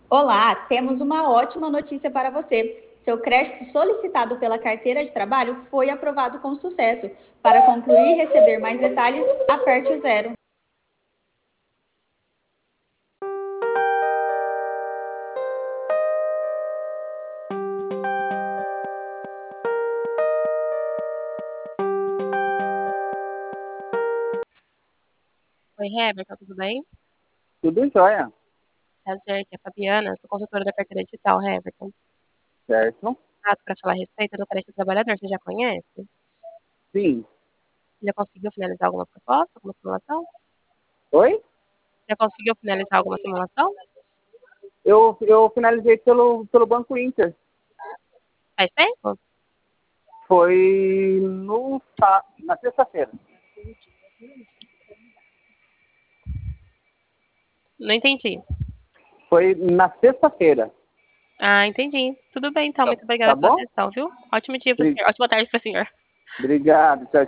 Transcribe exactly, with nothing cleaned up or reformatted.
Olá, temos uma ótima notícia para você. Seu crédito solicitado pela carteira de trabalho foi aprovado com sucesso. Para concluir e receber mais detalhes, aperte o zero. Oi, Heberton, tudo bem? Tudo jóia, Prazer, aqui é a Fabiana, sou consultora da carteira digital, Heberton. certo? Ah, para falar a respeito do crédito trabalhador, você já conhece? Sim. Já conseguiu finalizar alguma proposta, alguma simulação? Oi? Já conseguiu finalizar alguma simulação? Eu, eu finalizei pelo, pelo Banco Inter. Faz tempo? Foi no, sá- na sexta-feira. Não entendi. Foi na sexta-feira. Ah, entendi. Tudo bem, então. Tá, Muito obrigada tá pela bom? atenção, viu? Ótimo dia para o Bri- senhor. Ótima tarde para o senhor. Obrigado. Tchau,